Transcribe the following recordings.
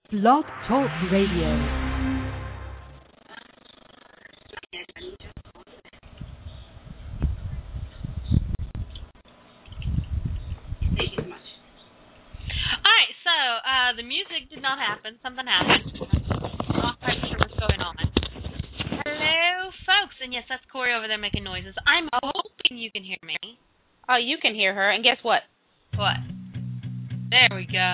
Blog Talk Radio. The music did not happen. Something happened. I'm not quite sure what's going on. Hello, folks. And yes, that's Corey over there making noises. I'm hoping you can hear me. Oh, you can hear her. And guess what? What? There we go.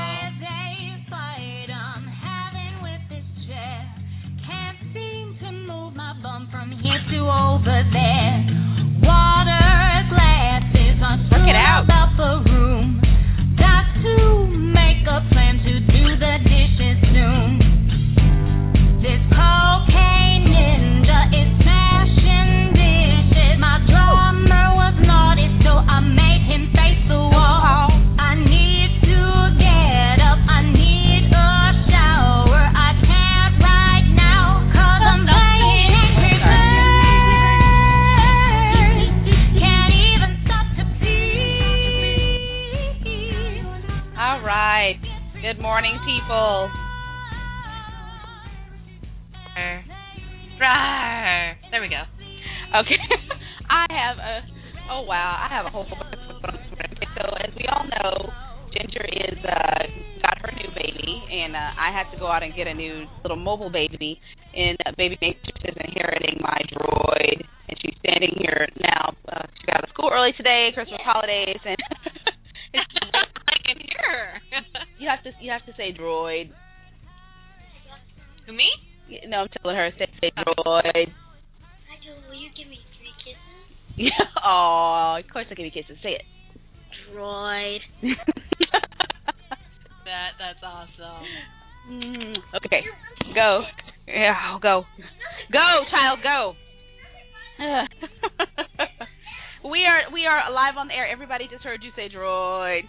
From here to over there. Water glasses are strewn about the room. Got to make a plan to do the dishes soon. This cocaine ninja is smashing dishes. My drummer was naughty, so I made him face the wall. I need to get up, I need a shower. I can't right now, 'cause I'm playing Angry Birds. Can't even stop to pee. All right. Good morning, people. There we go. Okay. I have a whole bunch of so as we all know, Ginger is got her new baby, and I had to go out and get a new little mobile baby, and baby Matrix is inheriting my droid, and she's standing here now. She got out of school early today, Christmas holidays, and I can hear her. you have to say droid. Who, me? No, I'm telling her say droid. Will you give me 3 kisses? Yeah. Oh, of course I'll give you kisses. Say it. Droid. That's awesome. Okay. Go. Yeah, go. Go, child, go. We are live on the air. Everybody just heard you say droid.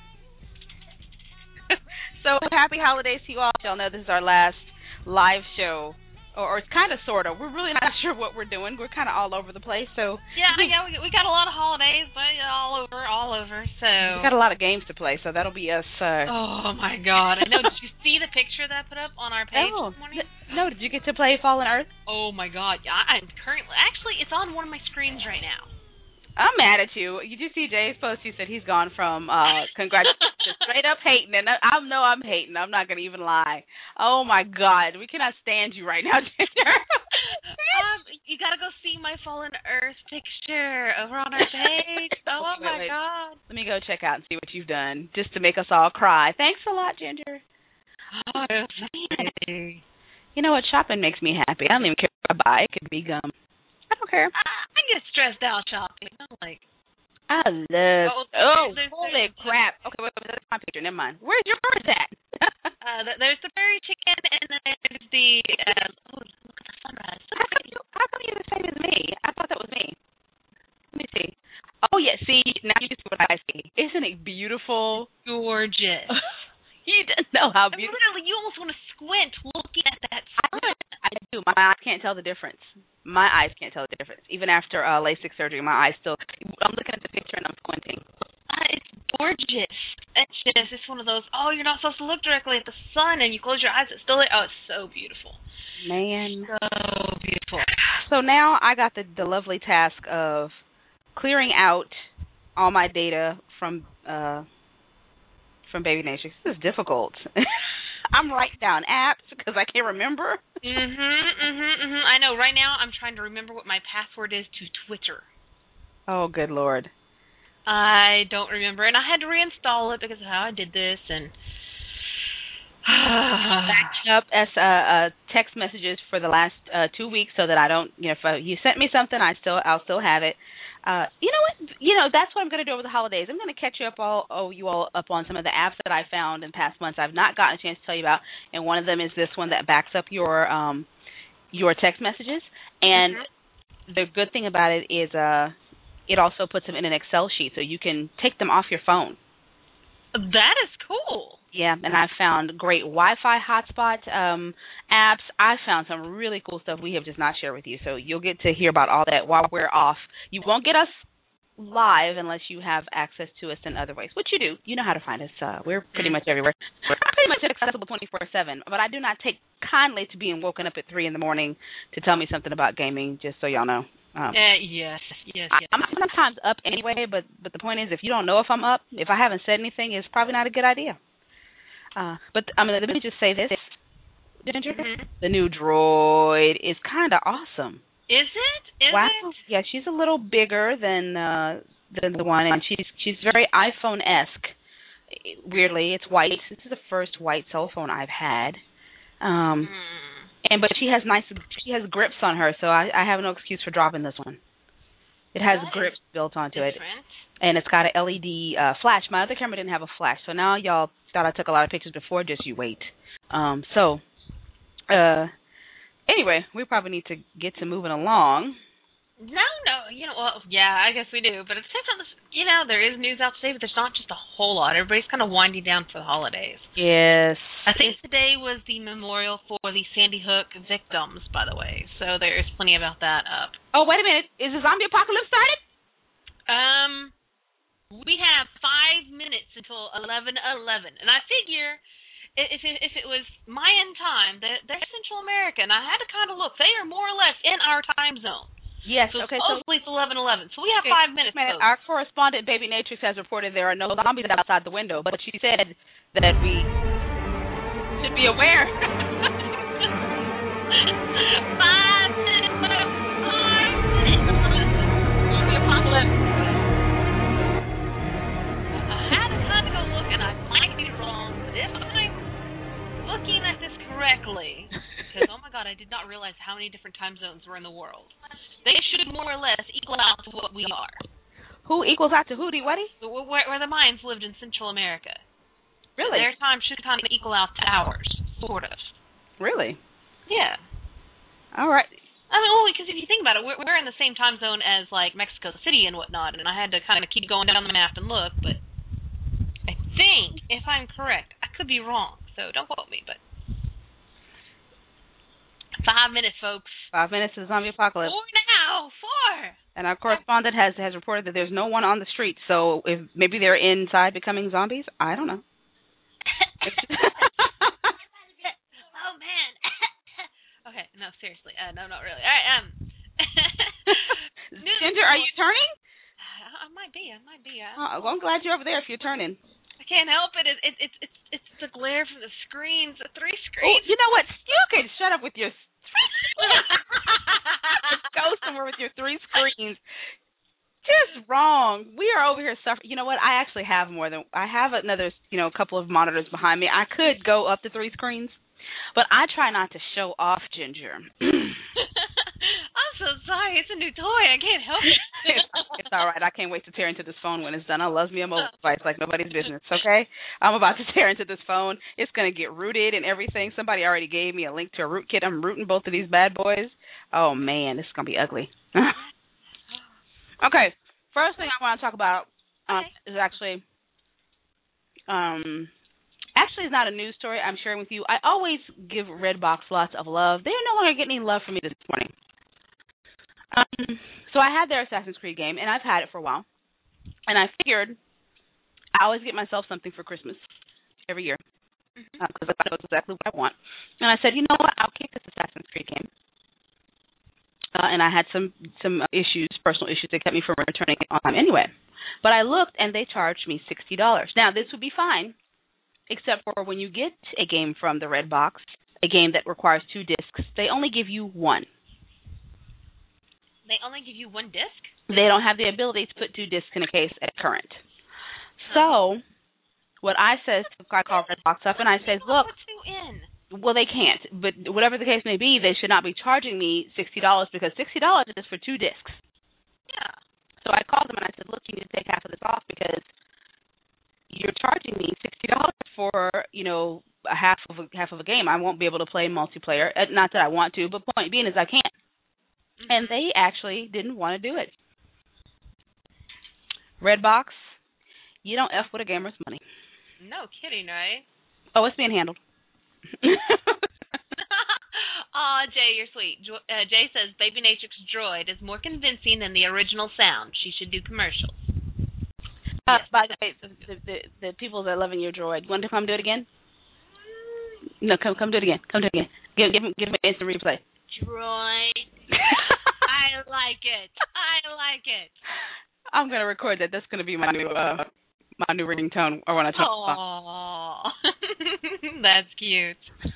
So happy holidays to you all. Y'all know this is our last live show. Or it's kind of, sort of. We're really not sure what we're doing. We're kind of all over the place. So yeah, we got a lot of holidays, but all over. So we got a lot of games to play. So that'll be us. Oh my God! I know. Did you see the picture that I put up on our page this morning? No. Did you get to play Fallen Earth? Oh my God! Yeah, I'm currently it's on one of my screens right now. I'm mad at you. You do see Jay's post. He said he's gone from congratulations to straight up hating, and I'm hating. I'm not gonna even lie. Oh my God, we cannot stand you right now, Ginger. You gotta go see my Fallen Earth picture over on our page. Oh my God. Let me go check out and see what you've done, just to make us all cry. Thanks a lot, Ginger. Oh, you know what? Shopping makes me happy. I don't even care what I buy. It could be gum. I don't care. I get stressed out shopping. I'm like, I love. Holy crap! Okay, wait, that's my picture. Never mind. Where's yours at? There's the berry chicken, and then there's the. Look at the sunrise. How come you're the same as me? I thought that was me. Let me see. Oh yeah, see now you see what I see. Isn't it beautiful? Gorgeous. You didn't know how beautiful. Literally, you almost want to squint looking at that sun. I do. My eyes can't tell the difference. My eyes can't tell the difference. Even after LASIK surgery, my eyes still. I'm looking at the picture and I'm squinting. It's gorgeous. It's one of those. Oh, you're not supposed to look directly at the sun, and you close your eyes. It's still there. Oh, it's so beautiful. Man, so beautiful. So now I got the lovely task of clearing out all my data from Baby Matrix. This is difficult. I'm writing down apps because I can't remember. I know. Right now, I'm trying to remember what my password is to Twitter. Oh, good Lord. I don't remember, and I had to reinstall it because of how I did this, and backed up as text messages for the last 2 weeks so that I don't. If you sent me something, I'll still have it. You know what? That's what I'm going to do over the holidays. I'm going to catch you up up on some of the apps that I found in past months I've not gotten a chance to tell you about, and one of them is this one that backs up your text messages. And the good thing about it is it also puts them in an Excel sheet, so you can take them off your phone. That is cool. Yeah, and I found great Wi-Fi hotspot apps. I found some really cool stuff we have just not shared with you, so you'll get to hear about all that while we're off. You won't get us live unless you have access to us in other ways, which you do. You know how to find us. We're pretty much everywhere. We're on pretty much accessible 24/7. But I do not take kindly to being woken up at 3 in the morning to tell me something about gaming. Just so y'all know. Yes. I'm sometimes up anyway, but the point is, if you don't know if I'm up, if I haven't said anything, it's probably not a good idea. But let me just say this, Ginger. Mm-hmm. The new Droid is kind of awesome. Is it? Is wow. it? Yeah, she's a little bigger than the one, and she's very iPhone-esque. Weirdly, it's white. This is the first white cell phone I've had. But she has grips on her, so I have no excuse for dropping this one. It has grips built onto it, and it's got an LED flash. My other camera didn't have a flash, so now y'all thought I took a lot of pictures before. Just you wait. Anyway, we probably need to get to moving along. No, I guess we do. But at the same time, there is news out today, but there's not just a whole lot. Everybody's kind of winding down for the holidays. Yes. I think today was the memorial for the Sandy Hook victims, by the way. So there is plenty about that up. Oh, wait a minute. Is the zombie apocalypse started? We have 5 minutes until 11:11, and I figure if it was Mayan time, they're Central America, and I had to kind of look. They are more or less in our time zone. Yes, so okay. Supposedly it's 11:11, so we have 5 minutes. Our correspondent, Baby Natrix, has reported there are no zombies outside the window, but she said that we should be aware. 5 minutes. 5 minutes. The apocalypse. I had to kind of go look, and I might be wrong, but if I'm looking at this correctly, because oh my God, I did not realize how many different time zones were in the world. They should more or less equal out to what we are. Who equals out to who, Waddy? Where the Mayans lived in Central America. Really? Their time should kind of equal out to ours, sort of. Really? Yeah. All right. I mean, because if you think about it, we're in the same time zone as, like, Mexico City and whatnot, and I had to kind of keep going down the map and look, but I think, if I'm correct, I could be wrong, so don't quote me, but 5 minutes, folks. 5 minutes to the zombie apocalypse. 4 now. 4. And our correspondent has reported that there's no one on the street, so if maybe they're inside becoming zombies. I don't know. Oh man. Okay, no, seriously, no, not really. All right, Ginger, are you turning? I might be. Well, I'm glad you're over there if you're turning. I can't help it. It's the glare from the screens, the 3 Oh, screens. you know what? You can shut up with your. Go somewhere with your 3 screens. Just wrong. We are over here suffering. You know what? I actually have I have another, couple of monitors behind me. I could go up to 3 screens, but I try not to show off, Ginger. I'm so sorry. It's a new toy. I can't help it. It's all right. I can't wait to tear into this phone when it's done. I love me a mobile device like nobody's business, okay? I'm about to tear into this phone. It's going to get rooted and everything. Somebody already gave me a link to a root kit. I'm rooting both of these bad boys. Oh, man, this is going to be ugly. Okay, first thing I want to talk about is actually it's not a news story I'm sharing with you. I always give Redbox lots of love. They're no longer getting any love from me this morning. So I had their Assassin's Creed game, and I've had it for a while. And I figured I always get myself something for Christmas every year because I thought it was exactly what I want. And I said, you know what, I'll keep this Assassin's Creed game. And I had some personal issues that kept me from returning it on time anyway. But I looked, and they charged me $60. Now, this would be fine, except for when you get a game from the Redbox, a game that requires 2 discs, they only give you 1. They only give you 1 disc? They don't have the ability to put 2 discs in a case at current. So, what I says, I call Redbox up, and I say, look. Put 2 in. Well, they can't. But whatever the case may be, they should not be charging me $60 because $60 is for 2 discs. Yeah. So I called them and I said, look, you need to take half of this off because you're charging me $60 for, a half of a game. I won't be able to play multiplayer. Not that I want to, but point being is I can't. Mm-hmm. And they actually didn't want to do it. Redbox, you don't F with a gamer's money. No kidding, right? Oh, it's being handled. Aw, Jay, you're sweet. Jay says Baby Natrix Droid is more convincing than the original sound. She should do commercials. By the way, the people that are loving your droid, want to come do it again? No, come do it again. Come do it again. Give him an instant replay. Droid. I like it. I'm gonna record that. That's gonna be my new ringtone or when I talk. Aww. That's cute.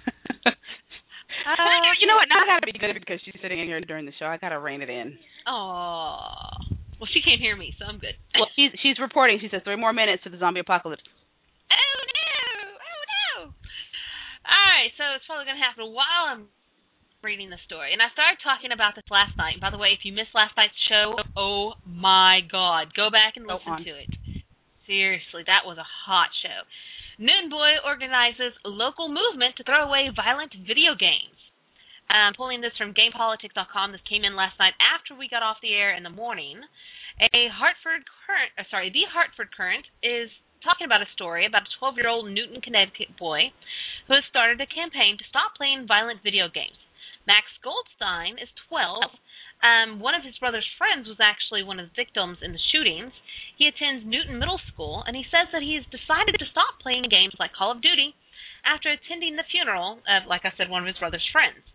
You know what? Now I gotta be good because she's sitting in here during the show. I gotta rein it in. Aww. Well, she can't hear me, so I'm good. Well, she's reporting. She says 3 more minutes to the zombie apocalypse. Oh no! All right, so it's probably gonna happen while I'm reading the story. And I started talking about this last night. And by the way, if you missed last night's show, oh my God, go back and listen to it. Seriously, that was a hot show. Newton Boy organizes a local movement to throw away violent video games. I'm pulling this from GamePolitics.com. This came in last night after we got off the air in the morning. The Hartford Current is talking about a story about a 12-year-old Newton, Connecticut boy who has started a campaign to stop playing violent video games. Max Goldstein is 12. One of his brother's friends was actually one of the victims in the shootings. He attends Newton Middle School, and he says that he has decided to stop playing games like Call of Duty after attending the funeral of, like I said, one of his brother's friends.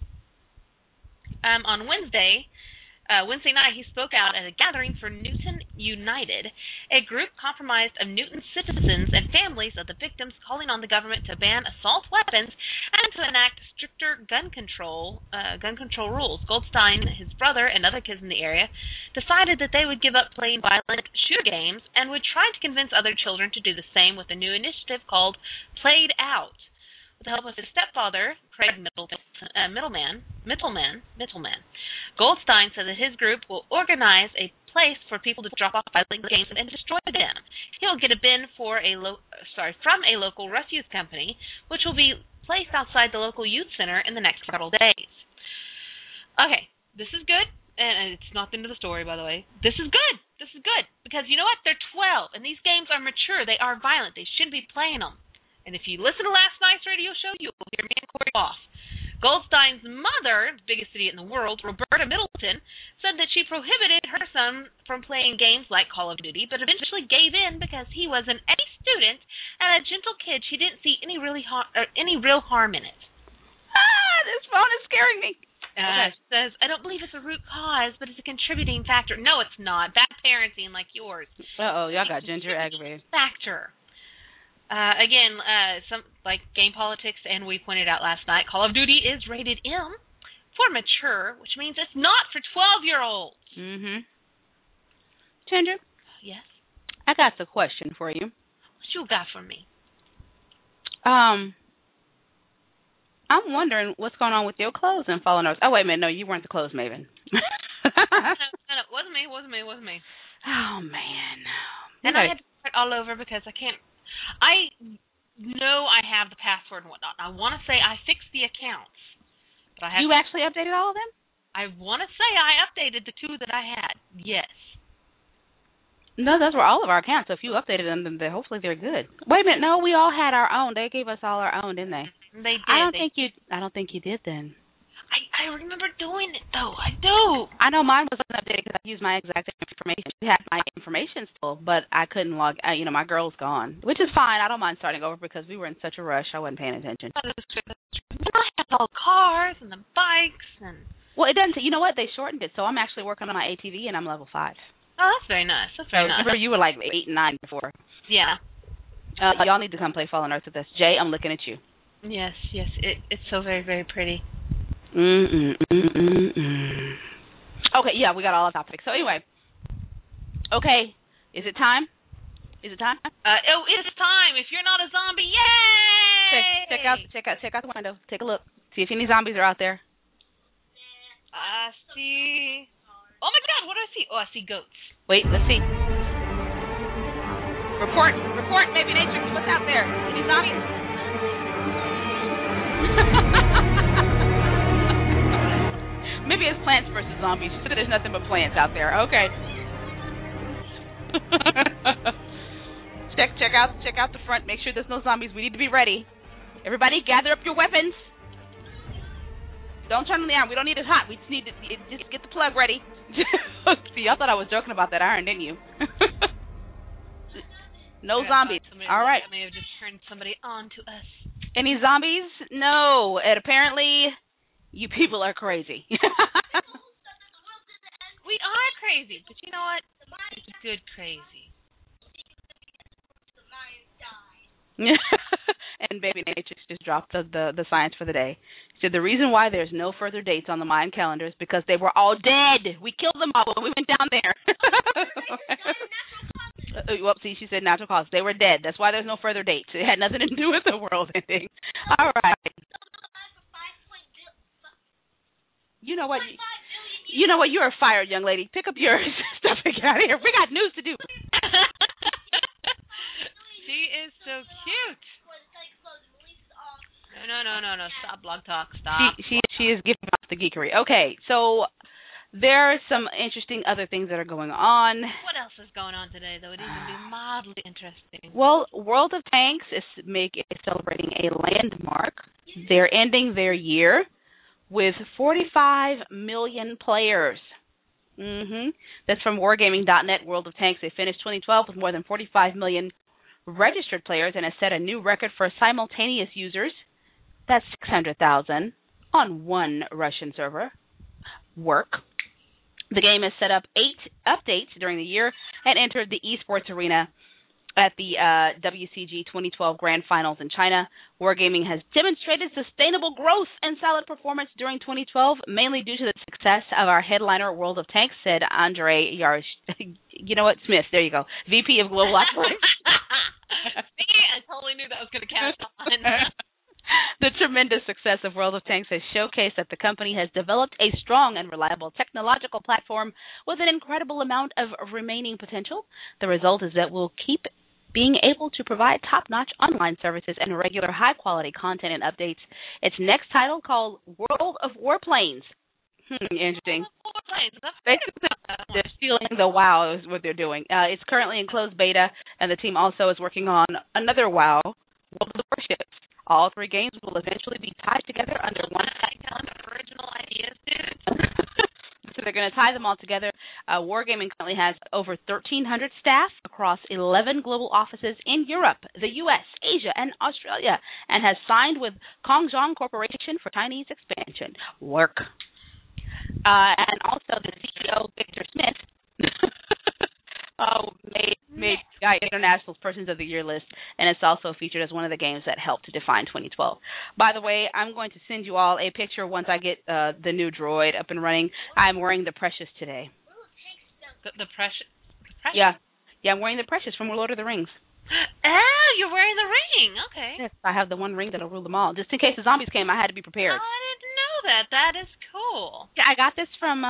On Wednesday night, he spoke out at a gathering for Newton United, a group comprised of Newton citizens and families of the victims calling on the government to ban assault weapons and to enact stricter gun control rules. Goldstein, his brother, and other kids in the area decided that they would give up playing violent shooter games and would try to convince other children to do the same with a new initiative called Played Out. With the help of his stepfather, Craig Middleman, Goldstein said that his group will organize a place for people to drop off violent games and destroy them. He'll get a bin from a local refuse company, which will be placed outside the local youth center in the next several days. Okay, this is good, and it's not the end of the story, by the way. This is good, because you know what? They're 12, and these games are mature. They are violent. They shouldn't be playing them. And if you listen to last night's radio show, you'll hear me and Corey off. Goldstein's mother, the biggest idiot in the world, Roberta Middleton, said that she prohibited her son from playing games like Call of Duty, but eventually gave in because he was an A student and a gentle kid. She didn't see any real harm in it. This phone is scaring me. She says, I don't believe it's a root cause, but it's a contributing factor. No, it's not. Bad parenting like yours. Y'all got Ginger aggravated. Factor. Some like Game Politics, and we pointed out last night, Call of Duty is rated M for mature, which means it's not for 12-year-olds. Mm-hmm. Ginger? Yes? I got a question for you. What you got for me? I'm wondering what's going on with your clothes and Fallen Earth. Oh, wait a minute. No, you weren't the clothes maven. No, it wasn't me. Oh, man. And I had to start all over because I can't. I know I have the password and whatnot. I want to say I fixed the accounts. But I have You actually updated all of them? I want to say I updated the 2 that I had. Yes. No, those were all of our accounts. So if you updated them, then hopefully they're good. Wait a minute. No, we all had our own. They gave us all our own, didn't they? They did. I don't think you did then. I remember doing it, though. I do. I know mine wasn't updated because I used my exact information. You had my information still, but I couldn't log. My girl's gone, which is fine. I don't mind starting over because we were in such a rush. I wasn't paying attention. I have all the cars and the bikes and. Well, it doesn't. You know what? They shortened it, so I'm actually working on my ATV and I'm level 5. Oh, that's very nice. Remember, you were like 8 and 9 before. Yeah. Y'all need to come play Fallen Earth with us. Jay, I'm looking at you. Yes. It's so very, very pretty. Okay, yeah, we got all the topics. So anyway, okay, is it time? Is it time? It's time. If you're not a zombie, yay! Check out the window. Take a look. See if any zombies are out there. I see. Oh my God, what do I see? Oh, I see goats. Wait, let's see. Report, Maybe Nature. What's out there? Any zombies? Maybe it's plants versus zombies. So there's nothing but plants out there. Okay. Check out the front. Make sure there's no zombies. We need to be ready. Everybody, gather up your weapons. Don't turn them on. We don't need it hot. We just need to just get the plug ready. See, y'all thought I was joking about that iron, didn't you? No zombies. All right. I may have just turned somebody on to us. Any zombies? No. And apparently, you people are crazy. We are crazy, but you know what? It's a good crazy. And Baby Nature just dropped the science for the day. She said the reason why there's no further dates on the Mayan calendar is because they were all dead. We killed them all when we went down there. Whoopsie, she said natural causes. They were dead. That's why there's no further dates. It had nothing to do with the world ending. All right. You know what? You know what? You're fired, young lady. Pick up your stuff and get out of here. We got news to do. She is so cute. No. Stop, Blog Talk. Stop. She is giving off the geekery. Okay, so there are some interesting other things that are going on. What else is going on today, though? It even be mildly interesting. Well, World of Tanks is celebrating a landmark. They're ending their year with 45 million players. That's from Wargaming.net. World of Tanks. They finished 2012 with more than 45 million registered players and has set a new record for simultaneous users. That's 600,000 on one Russian server. Work. The game has set up 8 updates during the year and entered the esports arena at the WCG 2012 Grand Finals in China. Wargaming has demonstrated sustainable growth and solid performance during 2012, mainly due to the success of our headliner World of Tanks, said Andre Smith. There you go, VP of Global Operations. See, I totally knew that was going to catch on. The tremendous success of World of Tanks has showcased that the company has developed a strong and reliable technological platform with an incredible amount of remaining potential. The result is that we'll keep being able to provide top-notch online services and regular high-quality content and updates. Its next title, called World of Warplanes. Interesting. They're stealing the WoW is what they're doing. It's currently in closed beta, and the team also is working on another WoW, World of the Warships. All 3 games will eventually be tied together under one calendar. Original ideas, dude. So they're going to tie them all together. Wargaming currently has over 1,300 staff across 11 global offices in Europe, the U.S., Asia, and Australia, and has signed with Kongzhong Corporation for Chinese expansion. Work. And also the CEO, Victor Smith, made Sky International's Persons of the Year list, and it's also featured as one of the games that helped to define 2012. By the way, I'm going to send you all a picture once I get the new droid up and running. I'm wearing the Precious today. The Precious? Yeah, I'm wearing the Precious from Lord of the Rings. Oh, you're wearing the ring. Okay. Yes, I have the one ring that'll rule them all. Just in case the zombies came, I had to be prepared. Oh, I didn't know that. That is cool. Yeah, I got this from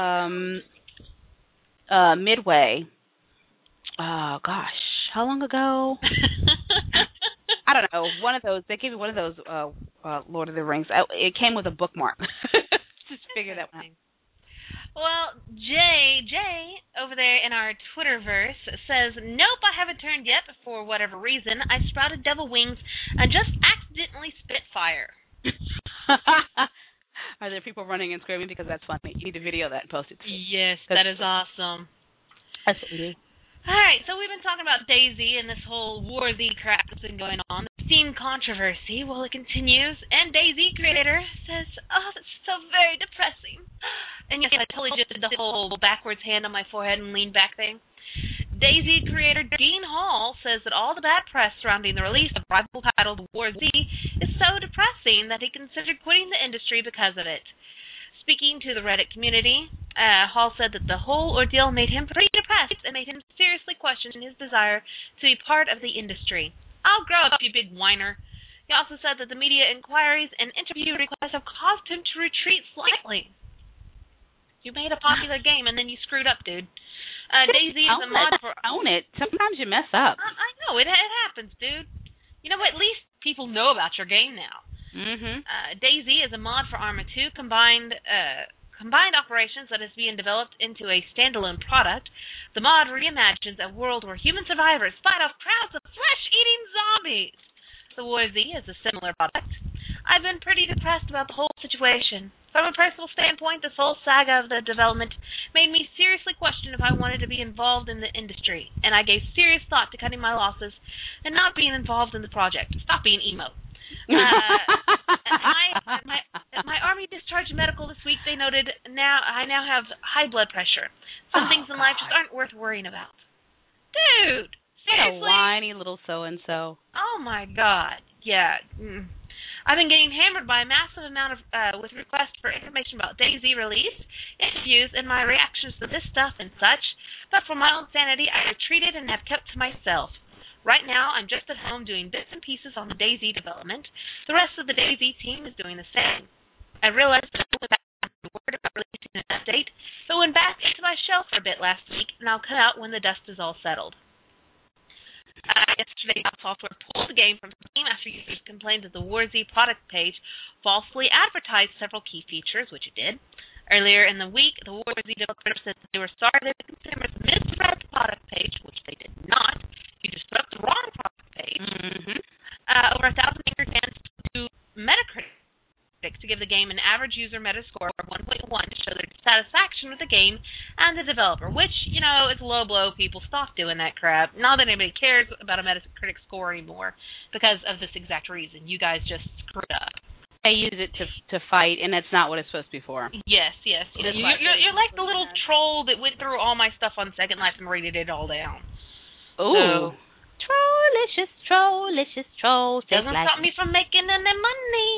Midway. Oh, gosh. How long ago? I don't know. One of those. They gave me one of those Lord of the Rings. It came with a bookmark. Just figure that one out. Well, Jay over there in our Twitterverse says, nope, I haven't turned yet. For whatever reason, I sprouted devil wings and just accidentally spit fire. Are there people running and screaming? Because that's funny. You need to video that and post it. Yes, that is awesome. That's what we do. All right, so we've been talking about DayZ and this whole War Z crap that's been going on. The Steam controversy, well, it continues. And DayZ creator says, oh, that's so very depressing. And yes, I totally just did the whole backwards hand on my forehead and lean back thing. DayZ creator Dean Hall says that all the bad press surrounding the release of rival titled War Z is so depressing that he considered quitting the industry because of it. Speaking to the Reddit community, Hall said that the whole ordeal made him pretty depressed and made him seriously question his desire to be part of the industry. I'll grow up, you big whiner. He also said that the media inquiries and interview requests have caused him to retreat slightly. You made a popular game and then you screwed up, dude. DayZ is a mod for... Own it. Sometimes you mess up. I know. It happens, dude. You know what? At least people know about your game now. DayZ is a mod for Arma 2 combined operations that is being developed into a standalone product. The mod reimagines a world where human survivors fight off crowds of flesh-eating zombies. The War Z is a similar product. I've been pretty depressed about the whole situation. From a personal standpoint, this whole saga of the development made me seriously question if I wanted to be involved in the industry, and I gave serious thought to cutting my losses and not being involved in the project. Stop being emo. My Army discharge medical this week, they noted I now have high blood pressure. Some things in life just aren't worth worrying about. Dude, seriously? What a whiny little so-and-so. Oh, my God. Yeah. I've been getting hammered by a massive amount of with requests for information about DayZ release, interviews, and my reactions to this stuff and such. But for my own sanity, I retreated and have kept to myself. Right now, I'm just at home doing bits and pieces on the DayZ development. The rest of the DayZ team is doing the same. I realized that I went back to the word about releasing an update, but went back into my shell for a bit last week, and I'll cut out when the dust is all settled. Yesterday, software pulled the game from Steam after users complained that the WarZ product page falsely advertised several key features, which it did. Earlier in the week, the WarZ developer said that they were sorry that the consumers misread the product page, which they did not. You just put up the wrong product page. Over 1,000 angry fans to Metacritic to give the game an average user Metascore of 1.1 to show their dissatisfaction with the game and the developer, which, it's low blow. People stop doing that crap. Not that anybody cares about a Metacritic score anymore because of this exact reason. You guys just screwed up. They use it to fight, and that's not what it's supposed to be for. Yes. You're like the little troll that went through all my stuff on Second Life and rated it all down. Ooh. So, Trollicious troll. Doesn't stop me from making any money.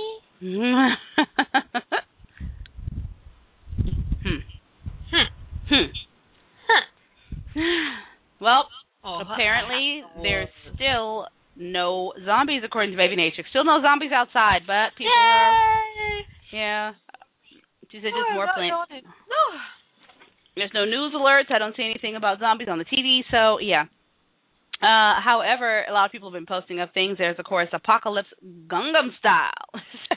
Well, apparently there's still no zombies according to Baby Nature. Still no zombies outside, but people are... Yeah. She said just more plants. There's no news alerts. I don't see anything about zombies on the TV, so yeah. However, a lot of people have been posting up things. There's, of course, Apocalypse Gangnam Style.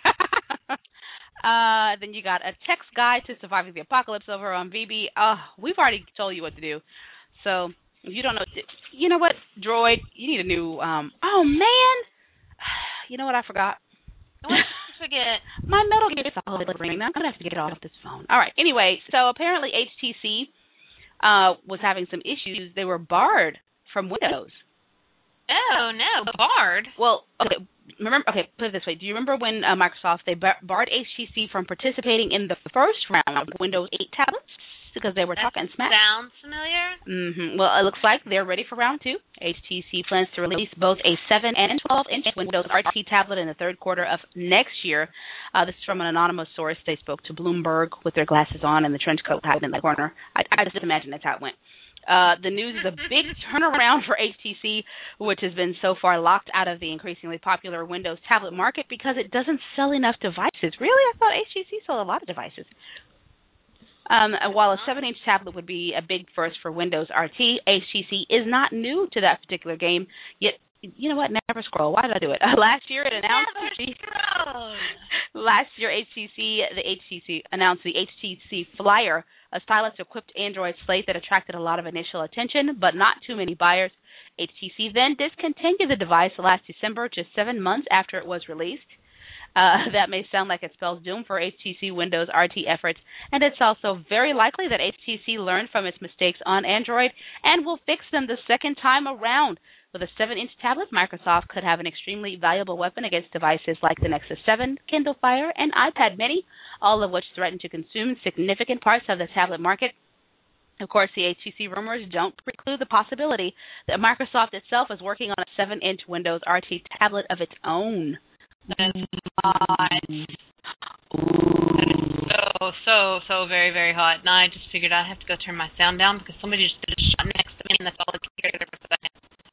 Then you got a text guide to surviving the apocalypse over on VB. We've already told you what to do. So if you don't know, you know what, Droid, you need a new, oh, man. You know what I forgot? What did you forget? My Metal Gear Solid ring. I'm going to have to get it off this phone. All right. Anyway, so apparently HTC was having some issues. They were barred from Windows. Oh, no, barred? Well, okay, put it this way. Do you remember when Microsoft, they barred HTC from participating in the first round of Windows 8 tablets because they were talking smack? Sounds familiar. Well, it looks like they're ready for round 2. HTC plans to release both a 7 and 12-inch Windows RT tablet in the third quarter of next year. This is from an anonymous source. They spoke to Bloomberg with their glasses on and the trench coat hiding in the corner. I just imagine that's how it went. The news is a big turnaround for HTC, which has been so far locked out of the increasingly popular Windows tablet market because it doesn't sell enough devices. Really? I thought HTC sold a lot of devices. While a 7-inch tablet would be a big first for Windows RT, HTC is not new to that particular game, yet, you know what, never scroll. Why did I do it? Last year it announced HTC announced the HTC Flyer, a stylus-equipped Android slate that attracted a lot of initial attention, but not too many buyers. HTC then discontinued the device last December, just 7 months after it was released. That may sound like it spells doom for HTC Windows RT efforts, and it's also very likely that HTC learned from its mistakes on Android and will fix them the second time around. With a 7-inch tablet, Microsoft could have an extremely valuable weapon against devices like the Nexus 7, Kindle Fire, and iPad mini, all of which threaten to consume significant parts of the tablet market. Of course, the HTC rumors don't preclude the possibility that Microsoft itself is working on a 7-inch Windows RT tablet of its own. That's hot. So very, very hot. And I just figured I'd have to go turn my sound down because somebody just did a shot next to me, and that's all I could hear for a second.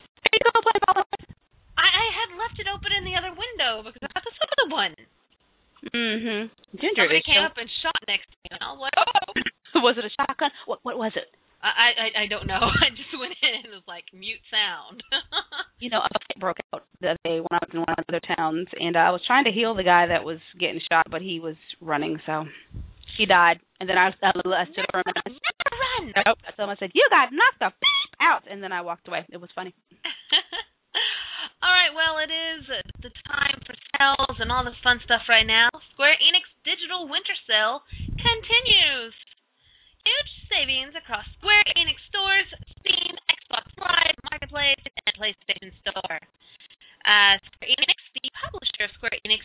I had left it open in the other window because I was the one. Ginger somebody came up and shot next to me, and I was like, oh. Was it a shotgun? What was it? I don't know. I just went in and it was like mute sound. A fight broke out the other day when I was in one of the other towns, and I was trying to heal the guy that was getting shot, but he was running, so he died. And then I stood over him and never run. Nope. Someone said, "You got knocked the beep out," and then I walked away. It was funny. All right, well, it is the time for sales and all this fun stuff right now. Square Enix Digital Winter Sale continues. Huge savings across Square Enix stores, Steam, Xbox Live, Marketplace, and PlayStation Store. Square Enix, the publisher of Square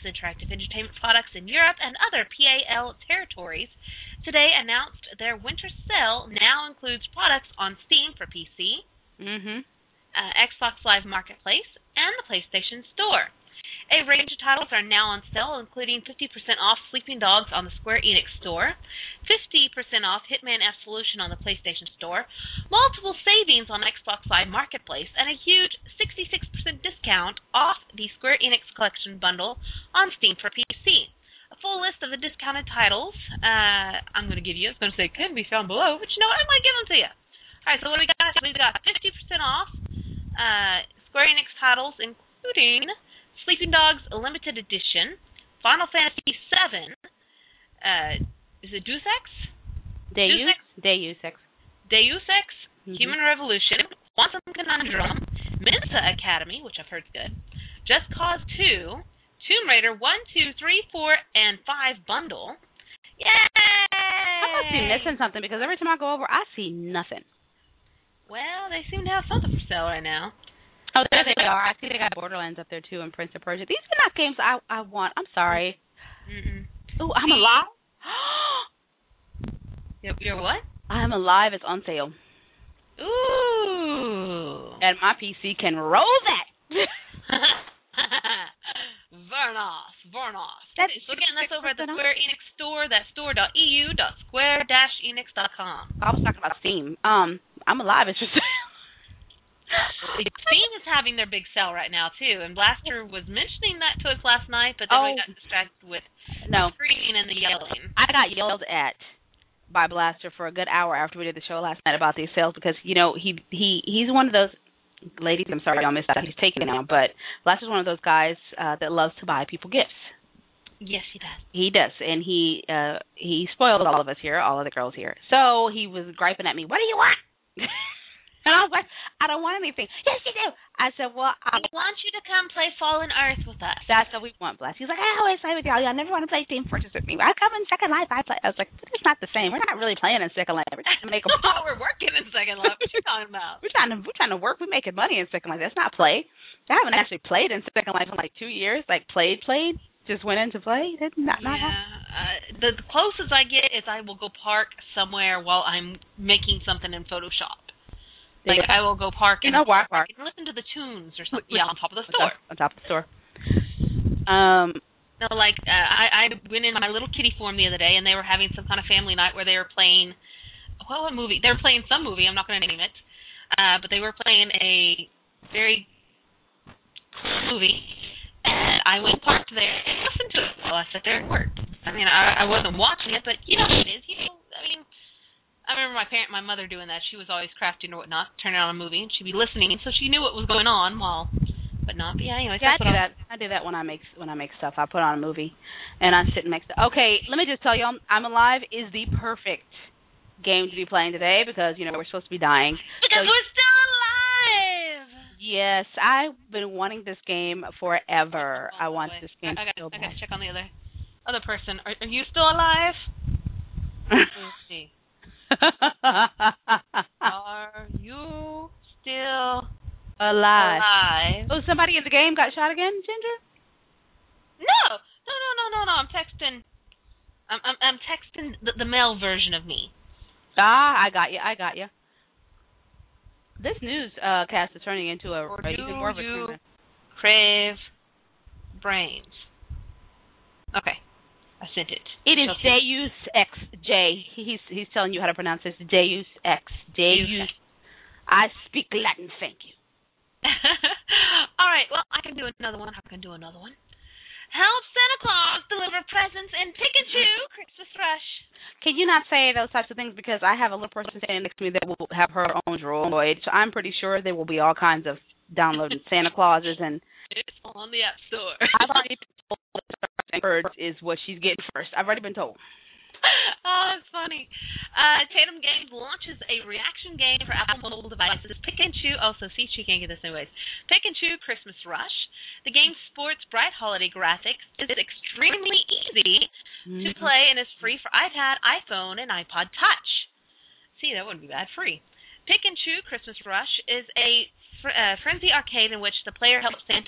interactive entertainment products in Europe and other PAL territories, today announced their winter sale now includes products on Steam for PC, Xbox Live Marketplace, and the PlayStation Store. A range of titles are now on sale, including 50% off Sleeping Dogs on the Square Enix Store, 50% off Hitman Absolution on the PlayStation Store, multiple savings on Xbox Live Marketplace, and a huge 66% discount off the Square Enix Collection Bundle on Steam for PC. A full list of the discounted titles I'm going to give you. I was going to say can be found below, but you know what? I'm going to give them to you. All right, so what do we got? We've got 50% off Square Enix titles, including Sleeping Dogs Limited Edition, Final Fantasy VII, is it Deus Ex? Deus Ex. Human Revolution, Quantum Conundrum, Mensa Academy, which I've heard is good, Just Cause 2, Tomb Raider 1, 2, 3, 4, and 5 bundle. Yay! I must be missing something because every time I go over, I see nothing. Well, they seem to have something for sale right now. Oh, there they are. I see they got Borderlands up there, too, and Prince of Persia. These are not games I want. I'm sorry. Ooh, I'm Alive? You're what? I'm Alive is on sale. Ooh. And my PC can roll that. Vernos. That is so again, that's over at the Square Enix store. That's store.eu.square-enix.com. I was talking about Steam. I'm Alive. It's just... Steam is having their big sale right now, too, and Blaster was mentioning that to us last night, but then we got distracted with the screaming and the yelling. I got yelled at by Blaster for a good hour after we did the show last night about these sales because, you know, he's one of those ladies, I'm sorry y'all missed that, he's taken it now, but Blaster's one of those guys that loves to buy people gifts. Yes, he does. He does, and he spoiled all of us here, all of the girls here. So he was griping at me, what do you want? And I was like, I don't want anything. Yes, you do. I said, well, I want you to come play Fallen Earth with us. That's what we want, Blast. He's like, I always play with y'all. Y'all never want to play Team Fortress with me. I come in Second Life, I play. I was like, it's not the same. We're not really playing in Second Life. We're trying to make a we're working in Second Life. What you talking about? We're trying to work. We're making money in Second Life. That's not play. I haven't actually played in Second Life in like 2 years. Like played. Just went in to play. That's not the closest I get is I will go park somewhere while I'm making something in Photoshop. Like, I will go park and listen to the tunes or something. Yeah, on top of the store. On top of the store. No, like, I went in my little kiddie forum the other day, and they were having some kind of family night where they were playing, what movie? They were playing some movie. I'm not going to name it. But they were playing a very cool movie, and I went and parked there and listened to it while I sat there and worked. I mean, I wasn't watching it, but you know what it is. I remember my mother doing that. She was always crafting or whatnot, turning on a movie, and she'd be listening, so she knew what was going on but not. But yeah, anyways, I do that. I do that when I make stuff. I put on a movie, and I sit and make stuff. Okay, let me just tell you, I'm Alive is the perfect game to be playing today because we're supposed to be dying. Because we're still alive. Yes, I've been wanting this game forever. I want this game. I got to check on the other person. Are you still alive? Let's see. Are you still alive? Oh, somebody in the game got shot again, Ginger? No. I'm texting. I'm texting the male version of me. I got you. This news cast is turning into even more of a. Do you crave brains? Okay. I sent it. It is Deus Ex J. He's telling you how to pronounce this. Deus Ex. Deus. I speak Latin. Thank you. All right. Well, I can do another one. Help Santa Claus deliver presents in Pikachu Christmas Rush. Can you not say those types of things because I have a little person standing next to me that will have her own Droid, so I'm pretty sure there will be all kinds of downloaded Santa Clauses and. It's on the App Store. I've already been told Birds is what she's getting first. I've already been told. Oh, that's funny. Tandem Games launches a reaction game for Apple mobile devices. Pick and Chew. Oh, so see, she can't get this anyways. Pick and Chew Christmas Rush. The game sports bright holiday graphics. Is extremely easy to play and is free for iPad, iPhone, and iPod Touch. See, that wouldn't be bad. Free. Pick and Chew Christmas Rush is a frenzy arcade in which the player helps Santa's elves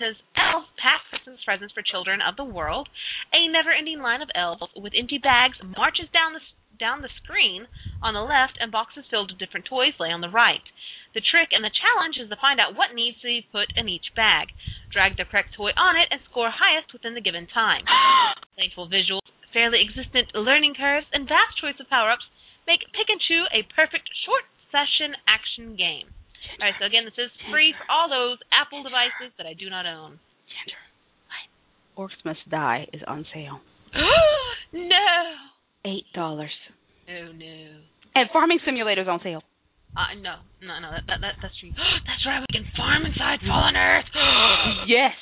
sell past Christmas presents for children of the world. A never-ending line of elves with empty bags marches down the screen on the left, and boxes filled with different toys lay on the right. The trick and the challenge is to find out what needs to be put in each bag, drag the correct toy on it, and score highest within the given time. Playful visuals, fairly existent learning curves, and vast choice of power-ups make Pick and Chew a perfect short-session action game. All right, so again, this is free for all those Apple devices that I do not own. Orcs Must Die is on sale. No! $8. Oh, no. And Farming Simulator's on sale. No, that's true. That's right, we can farm inside Fallen Earth. Yes.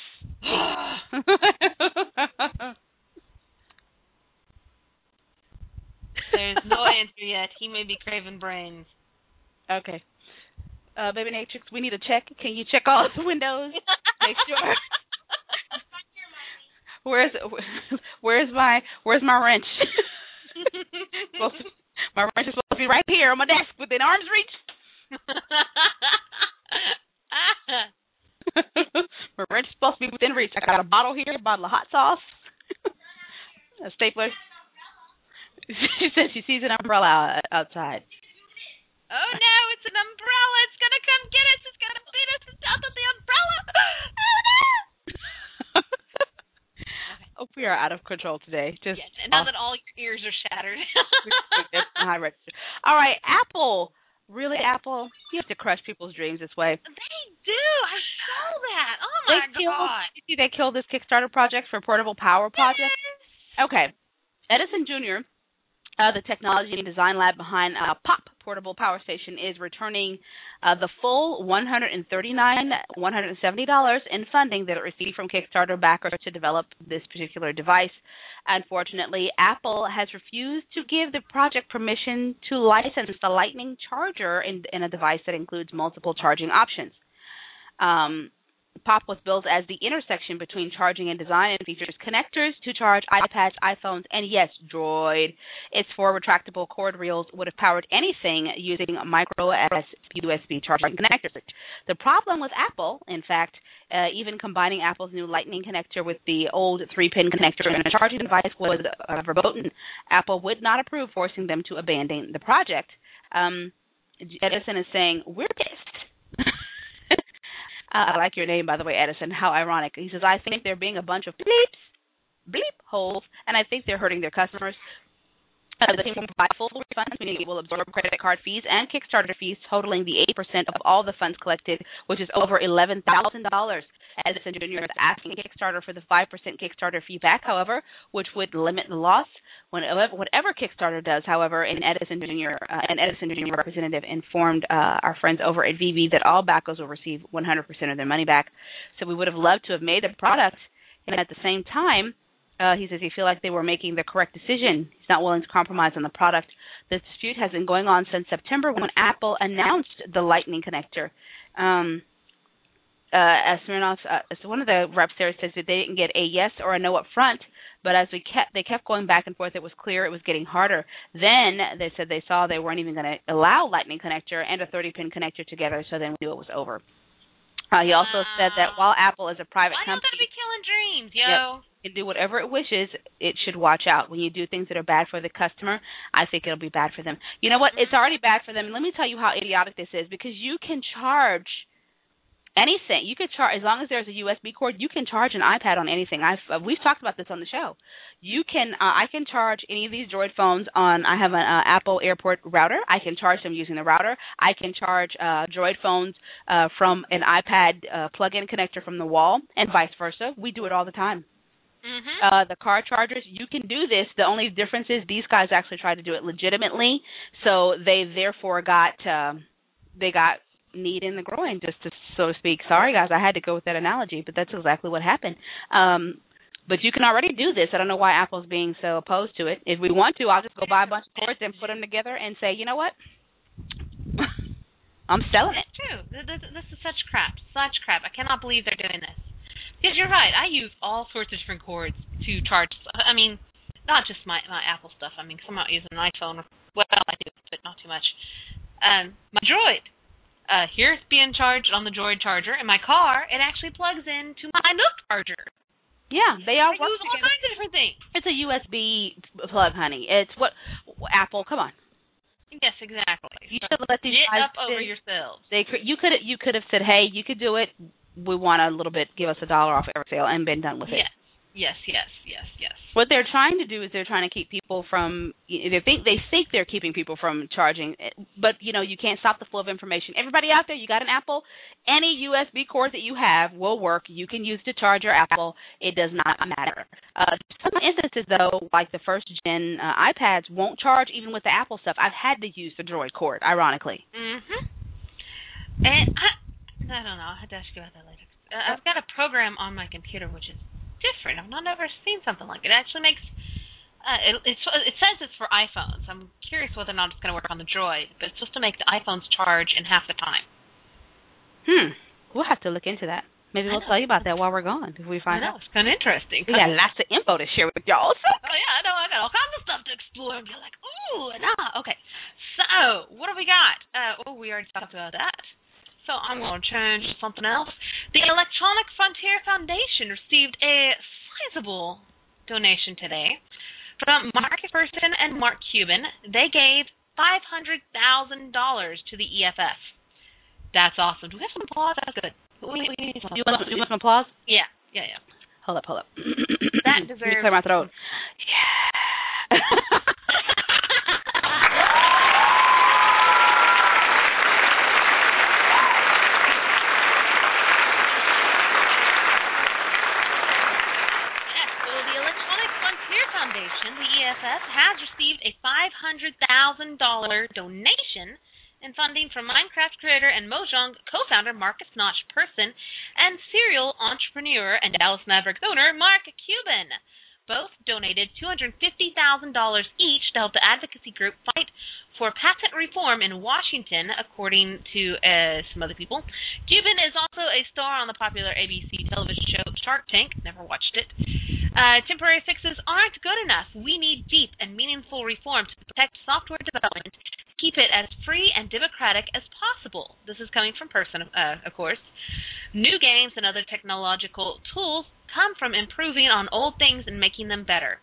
There's no answer yet. He may be craving brains. Okay. Baby Natrix, we need a check. Can you check all the windows? Make sure. Where's my wrench? My wrench is supposed to be right here on my desk within arm's reach. My wrench is supposed to be within reach. I got a bottle here, a bottle of hot sauce, a stapler. She says she sees an umbrella outside. Oh no, it's an umbrella. It's going to come get us. It's going to beat us out of the umbrella. Oh no. Oh, we are out of control today. Just yes, and now that all your ears are shattered. High register. All right, Apple. Really, Apple? You have to crush people's dreams this way. They do. I saw that. Oh my God. You see they killed this Kickstarter project for Portable Power Project? Yes. Okay. Edison Jr., the technology and design lab behind POP Portable Power Station, is returning the full $170 in funding that it received from Kickstarter backers to develop this particular device. Unfortunately, Apple has refused to give the project permission to license the Lightning charger in a device that includes multiple charging options. POP was built as the intersection between charging and design and features connectors to charge iPads, iPhones, and yes, Droid. Its four retractable cord reels would have powered anything using micro USB charging connectors. The problem with Apple, in fact, even combining Apple's new Lightning connector with the old 3-pin connector in a charging device was verboten. Apple would not approve, forcing them to abandon the project. Edison is saying, we're pissed. I like your name, by the way, Edison. How ironic. He says, I think they're being a bunch of bleep holes, and I think they're hurting their customers. The team will provide full refunds, meaning it will absorb credit card fees and Kickstarter fees, totaling the 8% of all the funds collected, which is over $11,000. Edison Jr. is asking Kickstarter for the 5% Kickstarter fee back, however, which would limit the loss. Whatever Kickstarter does, however, an Edison Jr. representative informed our friends over at VV that all backers will receive 100% of their money back. So we would have loved to have made the product, and at the same time, he says he feels like they were making the correct decision. He's not willing to compromise on the product. The dispute has been going on since September when Apple announced the Lightning connector. Smirnoff, one of the reps there says that they didn't get a yes or a no up front, but as they kept going back and forth, it was clear it was getting harder. Then they said they saw they weren't even going to allow Lightning connector and a 30-pin connector together, so then we knew it was over. He also said that while Apple is a private company, I know that be killing dreams, yo. It can do whatever it wishes. It should watch out. When you do things that are bad for the customer, I think it'll be bad for them. You know what? It's already bad for them. And let me tell you how idiotic this is, because you can charge anything. You could charge, as long as there's a USB cord, you can charge an iPad on anything. We've talked about this on the show. You can, I can charge any of these Droid phones on. I have an Apple Airport router. I can charge them using the router. I can charge Droid phones from an iPad plug-in connector from the wall, and vice versa. We do it all the time. Mm-hmm. The car chargers, you can do this. The only difference is these guys actually try to do it legitimately, so they therefore got need in the groin, just to so to speak. Sorry, guys, I had to go with that analogy, but that's exactly what happened. But you can already do this. I don't know why Apple's being so opposed to it. If we want to, I'll just go buy a bunch of cords and put them together and say, you know what? I'm selling it. It's true. This is such crap. Such crap. I cannot believe they're doing this. Because you're right. I use all sorts of different cords to charge. I mean, not just my Apple stuff. I mean, 'cause I'm not using an iPhone. Well, I do, but not too much. My Droid. here it's being charged on the Droid charger. In my car, it actually plugs into my Nook charger. Yeah, they all I work use all together. kinds of different things. It's a USB plug, honey. It's what Apple. Come on. Yes, exactly. You should let these Get guys up over yourselves. You could have said, hey, you could do it. We want a little bit. Give us $1 off every sale, and been done with it. Yes. What they're trying to do is they're trying to keep people from. They think they're keeping people from charging, but you can't stop the flow of information. Everybody out there, you got an Apple. Any USB cord that you have will work. You can use to charge your Apple. It does not matter. Some instances, though, like the first gen iPads, won't charge even with the Apple stuff. I've had to use the Droid cord, ironically. And I don't know. I have to ask you about that later. I've got a program on my computer which is different. I've never seen something like it. It actually makes it says it's for iPhones. I'm curious whether or not it's going to work on the Droid, but it's supposed to make the iPhones charge in half the time. We'll have to look into that. Maybe we'll tell you about that while we're gone if we find out. It's kind of interesting. We got lots of info to share with y'all. So. Oh yeah, I know. I got all kinds of stuff to explore and be like, ooh, okay. So what do we got? We already talked about that. So I'm going to change to something else. The Electronic Frontier Foundation received a sizable donation today from Marcus Person and Mark Cuban. They gave $500,000 to the EFF. That's awesome. Do we have some applause? That's good. We need some applause. You want some applause? Yeah. Hold up. That deserves... Let me clear my throat. Yeah. The EFF has received a $500,000 donation in funding from Minecraft creator and Mojang co-founder Marcus Notch Person and serial entrepreneur and Dallas Mavericks owner Mark Cuban. Both donated $250,000 each to help the advocacy group fight for patent reform in Washington, according to some other people. Cuban is also a star on the popular ABC television show Shark Tank. Never watched it. Temporary fixes aren't good enough. We need deep and meaningful reform to protect software development, keep it as free and democratic as possible. This is coming from Person, of course. New games and other technological tools come from improving on old things and making them better.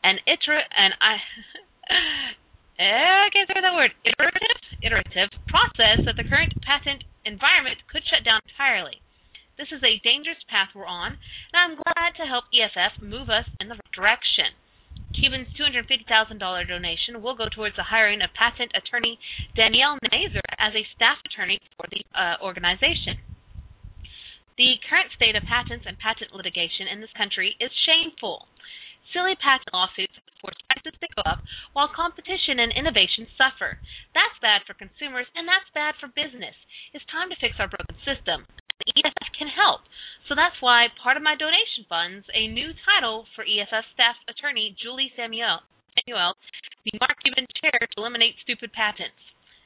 I can't say that word. Iterative process that the current patent environment could shut down entirely. This is a dangerous path we're on, and I'm glad to help EFF move us in the right direction. Cuban's $250,000 donation will go towards the hiring of patent attorney Danielle Nazer as a staff attorney for the organization. The current state of patents and patent litigation in this country is shameful. Silly patent lawsuits force prices to go up while competition and innovation suffer. That's bad for consumers, and that's bad for business. It's time to fix our broken system. The EFF can help. So that's why part of my donation funds a new title for EFF staff attorney Julie Samuel, the Mark Cuban chair to eliminate stupid patents.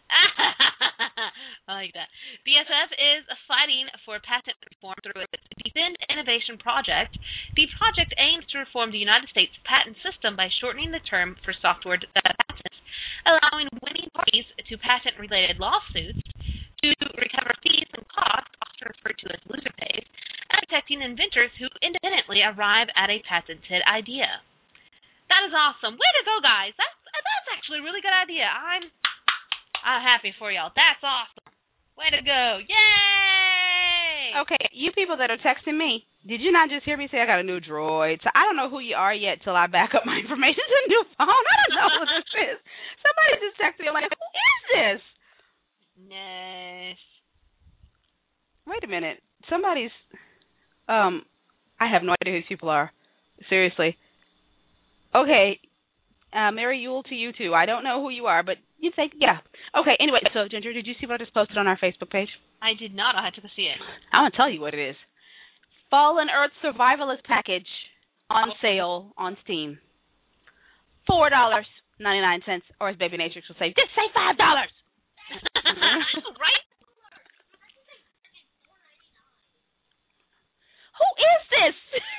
I like that. BFF is fighting for patent reform through its Defend Innovation Project. The project aims to reform the United States patent system by shortening the term for software patents, allowing winning parties to patent-related lawsuits to recover fees and costs, often referred to as loser pays, and protecting inventors who independently arrive at a patented idea. That is awesome. Way to go, guys. That's actually a really good idea. I'm happy for y'all. That's awesome. Way to go. Yay! Okay, you people that are texting me, did you not just hear me say I got a new Droid? So I don't know who you are yet till I back up my information to a new phone. I don't know who this is. Somebody just texted me. I'm like, who is this? Nice. Wait a minute. Somebody's, I have no idea who these people are. Seriously. Okay. Mary Yule to you, too. I don't know who you are, but you'd say, yeah. Okay, anyway, so, Ginger, did you see what I just posted on our Facebook page? I did not. I had to go see it. I'm going to tell you what it is. Fallen Earth Survivalist Package on sale on Steam. $4.99, or as Baby Natrix will say, just say $5. Right? Who is this?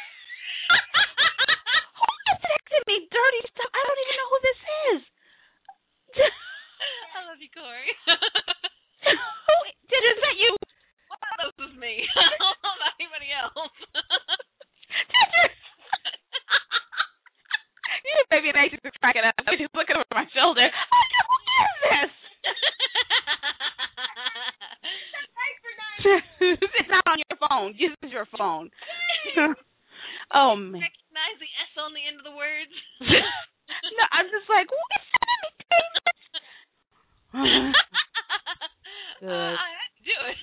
Who is texting me dirty stuff? I don't even know who this is. I love you, Corey. Did cracking up. She's looking over my shoulder. I go, who is this? It's not on your phone. Use your phone. Oh, man. Recognize the S on the end of the words. No, I'm just like, who is sending me payments? Good. I had to do it.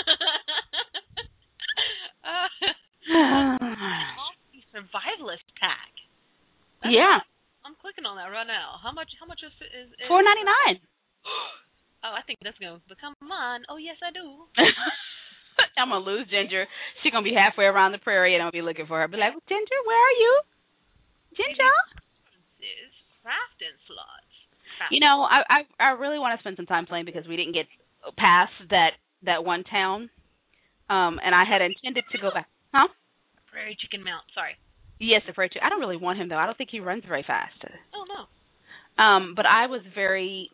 Survivalist pack. Yeah. I'm clicking on that right now. How much is $4.99. Oh, I think that's gonna become mine. Oh yes, I do. I'm gonna lose Ginger. She's gonna be halfway around the prairie, and I'm gonna be looking for her. Be like, Ginger, where are you? Ginger. Crafting slots. You know, I really want to spend some time playing because we didn't get past that one town, and I had intended to go back. Huh? Prairie Chicken Mount. Sorry. Yes, the prairie chicken. I don't really want him though. I don't think he runs very fast. Oh no. But I was very.